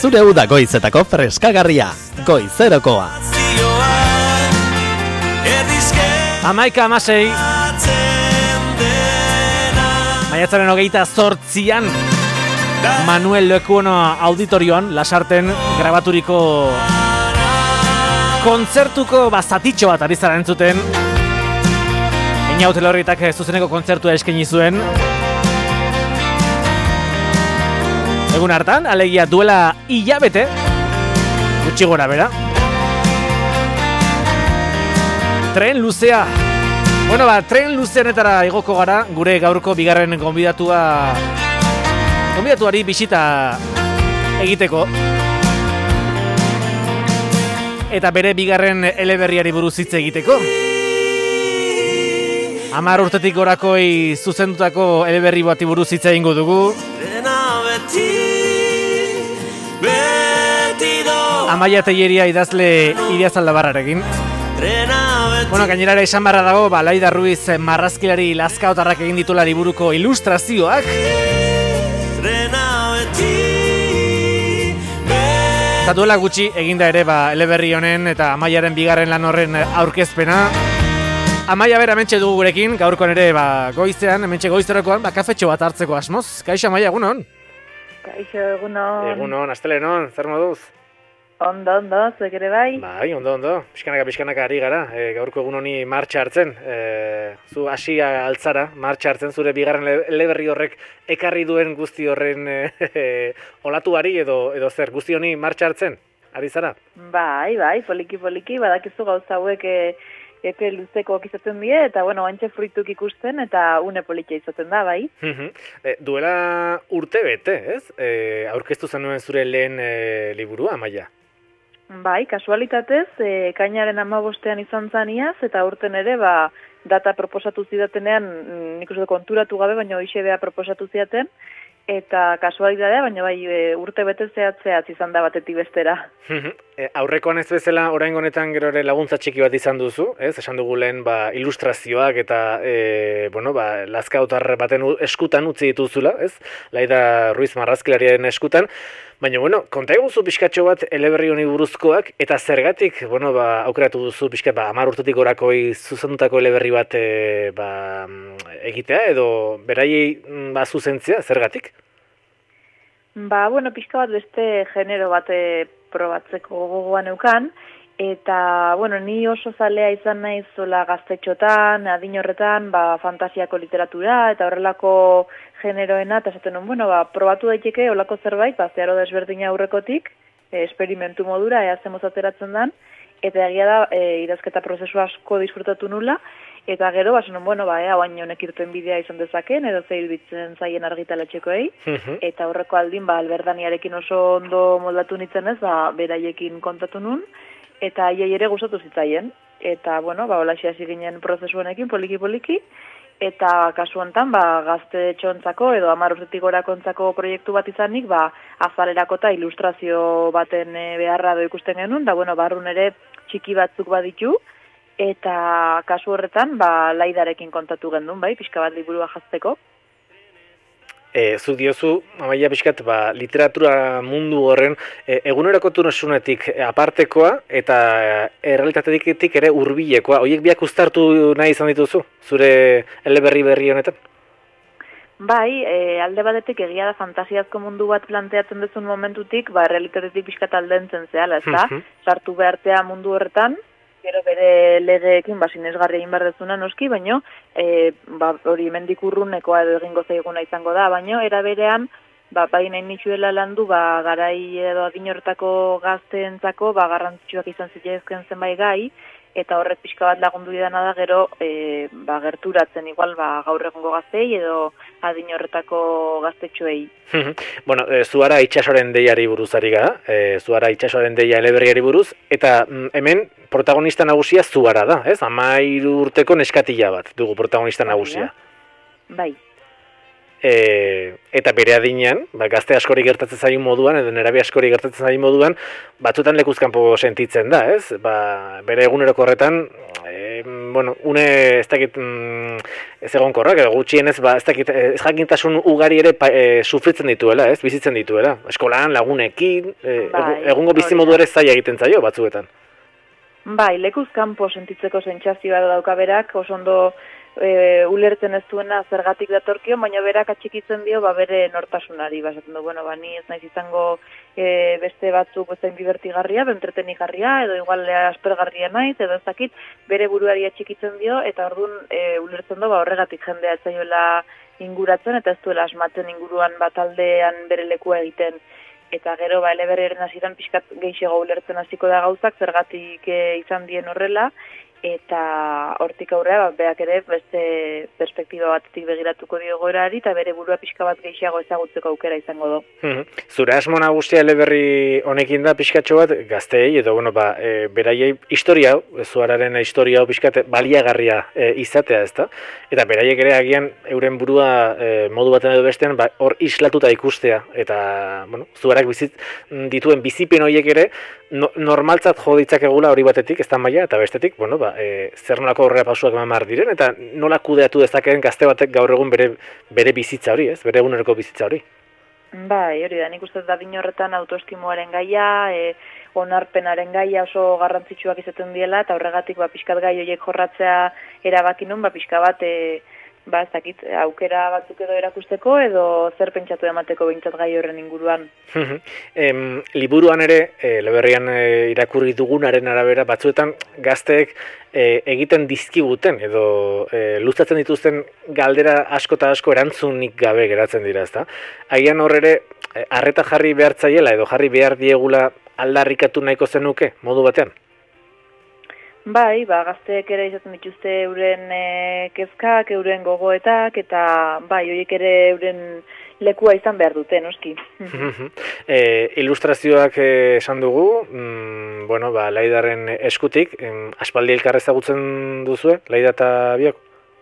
zure uda goizetako freskagarria, Goizerokoa. 11:06 Maiatzaren 28an Manuel Lekuono auditorioan Lasarten grabaturiko kontzertuko bazatitxo bat ari zara entzuten. Einaute Lorrietak zuzeneko kontzertua eskaini zuen. Egun hartan, alegia duela hilabete, gutxi gora bera. Tren luzea. Bueno, tren luzeanetara igoko gara, gure gaurko bigarren gonbidatuari bisita egiteko. Eta bere bigarren eleberriari buruz hitz egiteko. 10 urtetik gorakoi zuzendutako eleberri bati buruz hitz egingo dugu. Amaia Telleria idazle Idiazaldabarrarekin. Bueno, gainera esan barra dago, Laida Ruiz marrazkilari lazkaotarrak egin ditula liburuko ilustrazioak. Eta duela gutxi eginda ere eleberri honen eta Amaiaren bigarren lan horren aurkezpena. Amaia bera hementxe dugu gurekin, gaurkoan ere goizean, hementxe Goizerokoan, kafetxo bat hartzeko asmoz. Kaixo Amaia, egunon? Kaixo, egunon. Egunon, astelenon, zer moduz? Ondo, zuek ere bai? Bai, ondo. Pixkanaka ari gara, gaurko egun honi martxa hartzen. Zu hasia altzara, martxa hartzen, zure bigarren eleberri horrek ekarri duen guzti horren olatuari edo zer, guzti honi martxa hartzen, ari zara? Bai, poliki, badakizu gauza hauek epe luzekoak izaten die, eta bueno, antxe fruituk ikusten, eta une politia izaten da, bai? Duela urte bete, ez? Aurkeztu zenuen zure lehen liburua, Amaia? Bai, kasualitatez, ekainaren 15ean izan zaniaz, eta urten ere, data proposatu zidatenean, nik uste konturatu gabe, baina hoxe beha proposatu zidaten, eta kasualitatea, baina bai urte bete zehatzeaz izan da batetik bestera. Aurrekoan ez bezala, orain honetan gero ere laguntza txiki bat izan duzu, ez? Esan dugu lehen ilustrazioak eta lazkaotar baten eskutan utzi dituzula, ez? Laida Ruiz marrazkilariaren eskutan. Baina, konta eguzu pixkatxo bat eleberri honi buruzkoak, eta zergatik, aukeratu duzu pixkat 10 urtetik gorakoi zuzendutako eleberri bat egitea, edo beraiei zuzentzia, zergatik? Pixka bat beste genero bat probatzeko gogoan eukan, eta, ni oso zalea izan naiz zola gaztetxotan, adin horretan, fantasiako literatura, eta horrelako generoena, eta esaten probatu daiteke, olako zerbait, zeharo desberdina aurrekotik, esperimentu modura, ea zemoz ateratzen den, eta egia da, idazketa prozesu asko disfrutatu nula, eta gero, ea baino honek irten bidea izan dezaken, edo zeir bitzen zaien argitaletxekoei, eta horreko aldin, Alberdaniarekin oso ondo moldatu nintzen ez, beraiekin kontatu nun, eta aiei ere gustatu zitzaien, eta, holaxe hasi ginen prozesu honekin, poliki, eta kasu honetan, gazte txontzako edo 10 urtetik gorakontzako proiektu bat izanik, azalerako eta ilustrazio baten beharra ikusten genuen, da, barrun ere txiki batzuk baditu, eta kasu horretan, Laidarekin kontatu gendun, pixka bat liburua jazteko. Zuk diozu, Amaia pixkat, literatura mundu horren egunerakotasunetik apartekoa eta errealitatetik ere hurbilekoa. Horiek biak uztartu nahi izan dituzu, zure eleberri honetan? Bai, alde batetik egia da fantasiazko mundu bat planteatzen duzun momentutik, errealitatetik pixkat aldentzen zehala, ez da? Sartu behartea mundu horretan, gero bere legeekin sinesgarria egin behar dezuna noski, baino hori hemendik urrunekoa edo egingo zaiguna izango da, baino era berean bai nahi nitxuela landu garai edo adin horretako gazteentzako garrantzitsuak izan zitezken zenbait gai, eta horrek pixka bat lagundu didana da gero gerturatzen igual gaur egungo gaztei edo adin horretako gaztetxoei. Zuara itxasoren deiari buruz ari gara, Zuara itxasoren deia eleberriari buruz, eta hemen protagonista nagusia Zuara da, ez? 13 urteko neskatila bat dugu protagonista nagusia. Bai. eta bere adinean, gazte askori gertatzen zain moduan, edo nerabe askori gertatzen zain moduan, batzuetan lekuzkanpo sentitzen da, ez? Bere eguneroko horretan, une ez dakit ez egonkorrak, edo gutxienez, ez dakit ez jakintasun ugari ere sufritzen dituela, ez? Bizitzen dituela. Eskolan, lagunekin, egungo bizimodu ere zaila egiten zaio batzuetan. Bai, lekuz kanpo sentitzeko sentsazioa dauka berak, oso ondo ulertzen ez duena zergatik datorkio, baina berak atxikitzen dio bere nortasunari, basatzen du, ni ez naiz izango beste batzuk bezain divertigarria, entretenigarria, edo igual aspergarria naiz, edo ez dakit, bere buruari atxikitzen dio, eta orduan ulertzen du horregatik jendea ez zaiola inguratzen, eta ez duela asmatzen inguruan aldean bere lekua egiten. Eta gero, eleberriaren hasieran pixkat gehiago ulertzen hasiko da gauzak, zergatik izan dien horrela, eta hortik aurrera, beak ere beste perspektiba batetik begiratuko dio goerari, eta bere burua pixka bat gehiago ezagutzeko aukera izango du. Zure asmo nagusia eleberri honekin da pixkatxo bat, gazteei, edo beraiei historia hau, zuararen historia hau pixkat baliagarria izatea, ezta? Eta beraiek ere agian euren burua modu baten edo bestean hor islatuta ikustea, eta zuarak dituen bizipen horiek ere normaltzat jo ditzakegula hori batetik, ez da maila, eta bestetik, zer nolako aurrera pausuak eman diren, eta nola kudeatu dezakeen gazte batek gaur egun bere bizitza hori, ez? Bere eguneroko bizitza hori. Bai, hori da, nik uste da din horretan autoestimoaren gaia, onarpenaren gaia oso garrantzitsuak izaten diela, eta horregatik pixkat gai horiek jorratzea erabaki nun, pixka bat, ez dakit, aukera batzuk edo erakusteko, edo zer pentsatu emateko behintzat gai horren inguruan. Liburuan ere, eleberrian irakurri dugunaren arabera, batzuetan gazteek egiten dizkiguten, edo luzatzen dituzten galdera asko eta asko erantzunik gabe geratzen dira, ezta? Agian hor ere, arreta jarri behartzaiela, edo jarri behar diegula aldarrikatu nahiko zenuke, modu batean? Bai, gazteek ere izaten dituzte euren kezkak, euren gogoetak, eta horiek ere euren lekua izan behar dute, noski. Ilustrazioak esan dugu, Laidarren eskutik, aspaldi elkar ezagutzen duzue, Laida eta biok?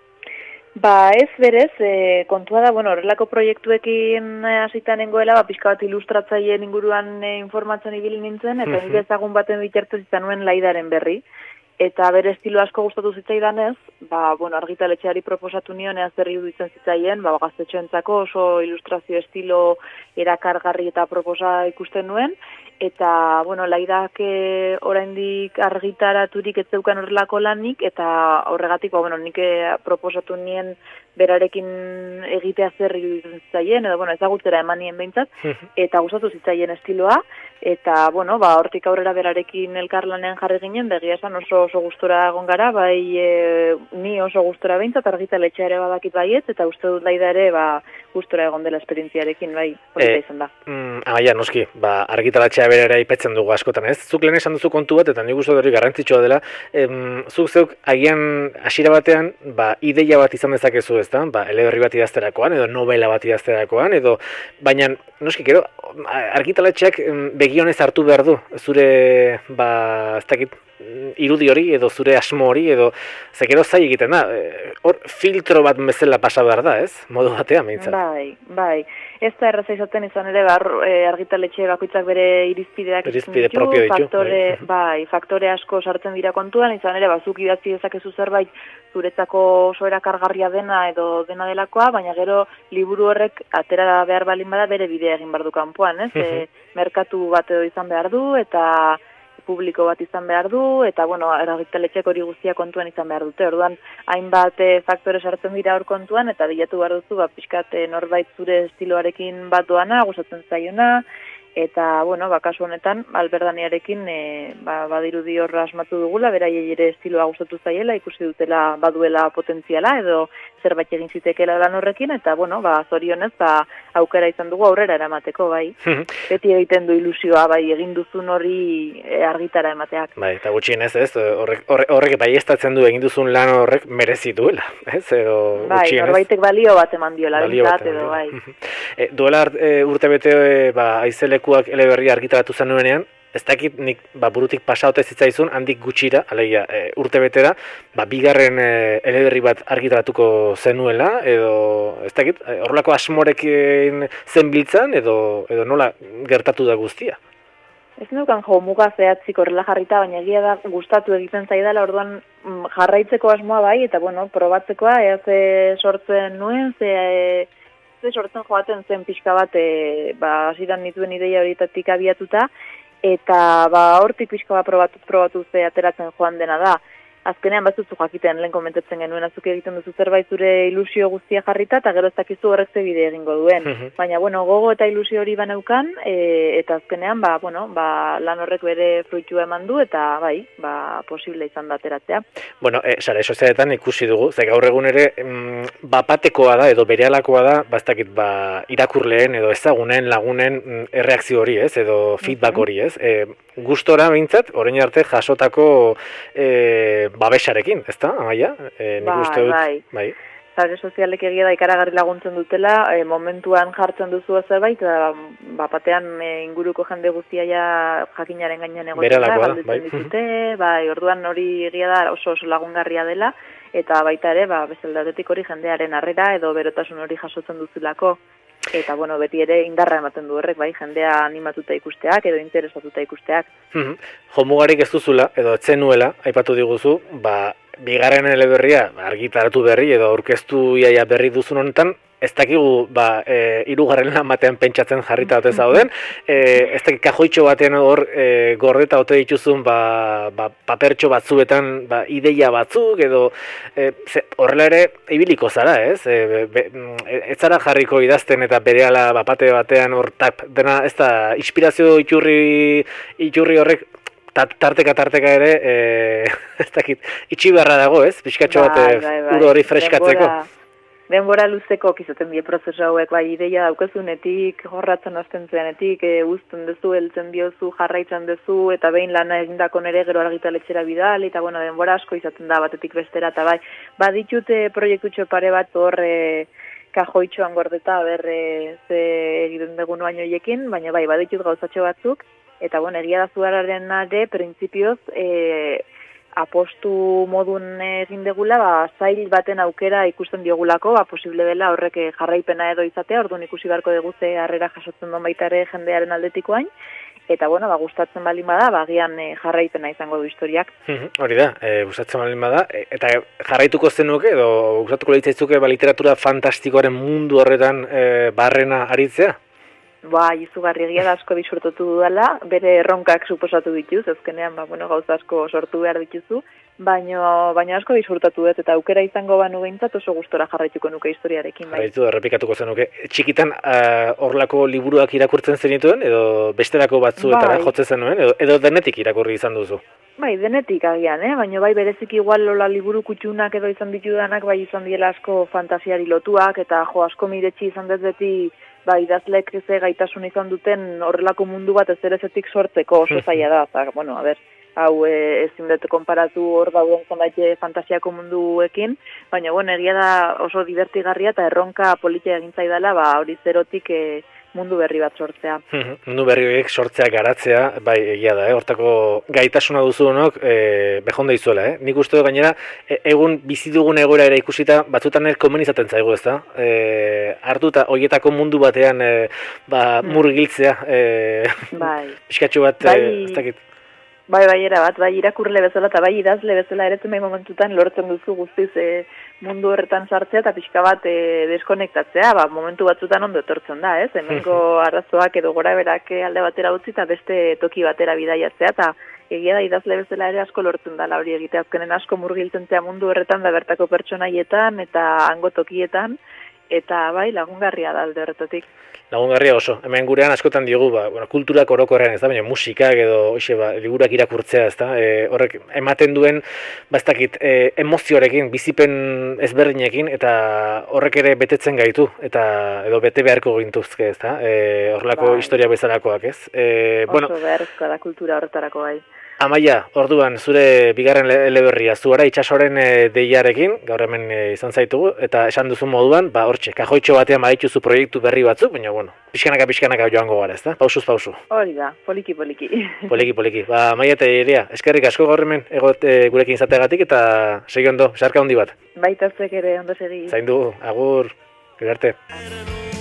Ez berez, kontua da, horrelako proiektuekin hasita nengoela, pixka bat ilustratzaileen inguruan informatzen ibili nintzen, eta nire ezagun baten bitartez izan nuen Laidaren berri. Eta bere estilo asko gustatu zitzaidanez, argitaletxeari proposatu nion zer iruditzen zitzaien, gaztetxoentzako oso ilustrazio estilo erakargarri eta proposa ikusten nuen, eta Laidak oraindik argitaraturik ez zeukan horrelako lanik, eta horregatik nik proposatu nien berarekin egitea zer iruditzen zitzaien, edo ezagutzera eman nien behintzat, eta gustatu zitzaien estiloa, eta hortik aurrera berarekin elkarlanean jarri ginen, begia esan oso gustora egon gara, ni oso gustora behintzat, argitaletxea ere badakit baiet, eta uste dut Laida ere gustora egon dela esperientziarekin, hori izan da. Amaia, noski, argitaletxea bere ere aipatzen dugu askotan, ez? Zuk lehen esan duzu kontu bat, eta nik uste hori garrantzitsua dela, zuk zeuk agian hasiera batean, ideia bat izan dezakezu, ezta? Eleberri bat idazterakoan, edo novela bat idazterakoan, edo, baina, noski, gero, argitaletxeak begionez hartu behar du, zure, ez dakit, irudi hori, edo zure asmo hori, edo, zekero zai egiten da, hor filtro bat bezala pasa behar da, ez? Modu batean, behintzat. Bai. Ez da erraza izaten izan ere, argitaletxe bakoitzak bere irizpideak irizpide propio ditu. Faktore asko sartzen dira kontuan, izan ere, zuk idatzi dezakezu zerbait zuretzako oso erakargarria dena edo dena delakoa, baina gero liburu horrek atera behar balin bada bere bidea egin behar du kanpoan, ez? Merkatu bat edo izan behar du, eta publiko bat izan behar du, eta, argitaletxeak hori guztia kontuan izan behar dute. Orduan, hainbat faktore sartzen dira hor kontuan, eta bilatu behar duzu, pixkat norbait zure estiloarekin bat doana, gustatzen zaiona, eta, kasu honetan, Alberdaniarekin badirudi horra asmatu dugula, beraiei ere estiloa gustatu zaiela, ikusi dutela baduela potentziala, edo zerbait egin zitekeela lan horrekin, eta, zorionez, aukera izan dugu aurrera eramateko, bai. Beti egiten du ilusioa, egin duzun hori argitara emateak. Eta gutxienez, ez, horrek baiestatzen du egin duzun lan horrek merezi duela, ez, edo gutxienez. Norbaitek balio bat eman diola, bintzat, edo, Duela urte bete, aizelekuak eleberria argitaratu zenuenean, ez dakit nik burutik pasaute zitzaizun, handik gutxira, alegia urte betera, bigarren eleberri bat argitaratuko zenuela, edo ez dakit, horrelako asmorekin zen biltzan, edo nola gertatu da guztia? Ez nukan muga zehatzik horrela jarrita, baina egia da gustatu egiten zaidala, orduan jarraitzeko asmoa bai, eta bueno, probatzekoa, ea ze sortzen nuen, ze sortzen joaten zen pixka bat, hasidan nituen ideia horietatik abiatuta, eta hortik pixka bat probatu ze ateratzen joan dena da. Azkenean batzuzu jakiten lehen komentatzen genuen, azuk egiten duzu zerbait zure ilusio guztia jarrita, eta gero ez dakizu horrek ze bide egingo duen. Baina, gogo eta ilusio hori baneukan, eta azkenean, lan horrek bere fruitua eman du, eta posible izan da ateratzea. Sare sozialetan ikusi dugu, ze gaur egun ere, bapatekoa da, edo berealakoa da, bastakit, irakurleen, edo ezagunen, lagunen erreakzio hori, ez, edo feedback hori, ez. Gustora behintzat, orain arte jasotako babesarekin, ezta, Amaia? Bai. Sare sozialek egia da ikaragarri laguntzen dutela, momentuan jartzen duzu zerbait, batean inguruko jende guztia jakinaren gainean egoten da, galdetzen ditute, orduan hori egia da oso lagungarria dela, eta baita ere, bezaldatetik hori jendearen harrera edo berotasun hori jasotzen duzulako. Eta, beti ere indarra ematen du horrek, jendea animatuta ikusteak edo interesatuta ikusteak. Jomugarik ez duzula, edo etzenuela, aipatu diguzu, bigarren eleberria argitaratu berri edo aurkeztu iaia berri duzun honetan, ez dakigu, hirugarren lan batean pentsatzen jarrita ote zauden, ez dakik kajoitxo batean hor gordeta ote dituzun papertxo batzuetan ideia batzuk, edo horrela ere ibiliko zara, ez? Ez zara jarriko idazten eta berehala bapate batean hor dena, ez da, inspirazio iturri horrek tarteka ere, ez dakit, itxi beharra dago, ez? Pixkatxo bat uro hori freskatzeko. Denbora luzeko izaten die prozesu hauek, ideia daukazunetik, jorratzen hasten zenetik, uzten duzu, heltzen diozu, jarraitzen duzu, eta behin lana egindako nere gero argitaletxera bidal, eta denbora asko izaten da batetik bestera, eta baditute proiektutxo pare bat hor kajoitxoan gordeta, ze egiten dugu noaino hiekin, baina baditut gauzatxo batzuk, eta egia da zuararen ere, printzipioz, apostu modun egin degula, zail baten aukera ikusten diogulako, posible dela horrek jarraipena edo izatea, orduan ikusi beharko dugu ze harrera jasotzen duen baita ere jendearen aldetikoain, eta gustatzen baldin bada, agian jarraipena izango du historiak. Hori da, gustatzen baldin bada, eta jarraituko zenuke, edo gustatuko litzaizuke literatura fantastikoaren mundu horretan barrena aritzea? Izugarri egia da asko disfrutatu dudala, bere erronkak suposatu dituz, ezkenean gauza asko sortu behar dituzu, baina asko disfrutatu dut, eta aukera izango banu behintzat oso gustora jarraituko nuke historiarekin. Jarraitu, errepikatuko zenuke. Txikitan horlako liburuak irakurtzen zenituen, edo bestelako batzuetara jotzen zenuen, edo denetik irakurri izan duzu? Denetik agian, baina bereziki igual liburu kutxunak edo izan ditudanak, izan diela asko fantasiari lotuak, eta asko miretsi izan dut beti, idazleek ze gaitasun izan duten horrelako mundu bat ez erezetik sortzeko oso zaila da. Hau ezin dut konparatu hor dauden zenbait fantasiako munduekin, baina egia da oso divertigarria eta erronka politia egin zaidala hori zerotik mundu berri bat sortzea. Mundu berri horiek sortzea, garatzea, egia da, hortako gaitasuna duzunok behonda izuela. Nik uste gainera, egun bizi dugun egoera ere ikusita, batzutan komen izaten zaigu, ez da? Hartuta, horietako mundu batean murgiltzea, pixkatxo bat, ez dakit. Erabat, irakurle bezala eta idazle bezala eretzen momentutan lortzen duzu guztiz mundu horretan sartzea eta pixka bat deskonektatzea, momentu batzutan ondo etortzen da, ez? Hemengo arazoak edo gora berak alde batera utzi eta beste toki batera bidaiatzea, eta egia da idazle bezala ere asko lortzen dela hori egitea, azkenen asko murgiltzen zea mundu horretan da bertako pertsonaietan eta hango tokietan, eta lagungarria da alde horretatik. Lagungarria oso, hemen gurean askotan diogu, kulturak orokorrean, ez da, baina musikak edo liburuak irakurtzea, ez da, horrek ematen duen, ez dakit, emozioarekin, bizipen ezberdinekin, eta horrek ere betetzen gaitu, eta edo bete beharko gintuzke, ez da, horrelako historia bezalakoak, ez? Oso beharrezkoa da kultura horretarako bai. Amaia, orduan, zure bigarren eleberria, zuara itxasoren deiarekin, gaur hemen izan zaitugu, eta esan duzu moduan, hortxe, kajoitxo batean badituzu proiektu berri batzuk, baina, bueno, pixkanaka joango gara, ezta? Pausuz pausu. Hori da, poliki. Poliki. Amaia eta Iria, eskerrik asko gaur hemen gurekin izateagatik, eta segi ondo, sarka handi bat. Baita zuek ere ondo segi. Zaindu, agur, gero arte.